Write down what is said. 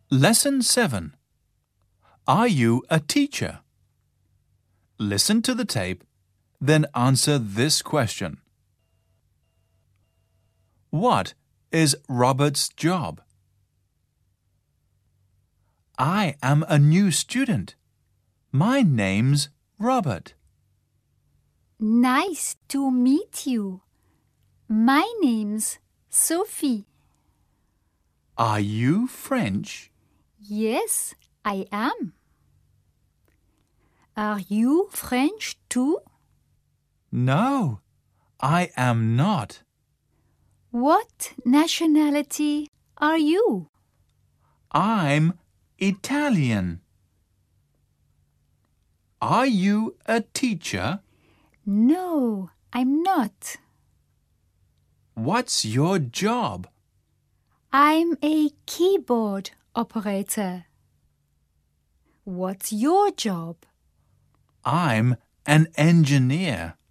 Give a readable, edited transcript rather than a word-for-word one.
Lesson 7. Are you a teacher? Listen to the tape, then answer this question. What is Robert's job? I am a new student. My name's Robert. Nice to meet you. My name's Sophie. Are you French? Yes, I am. Are you French too? No, I am not. What nationality are you? I'm Italian. Are you a teacher? No, I'm not. What's your job? I'm a keyboard operator. What's your job? I'm an engineer.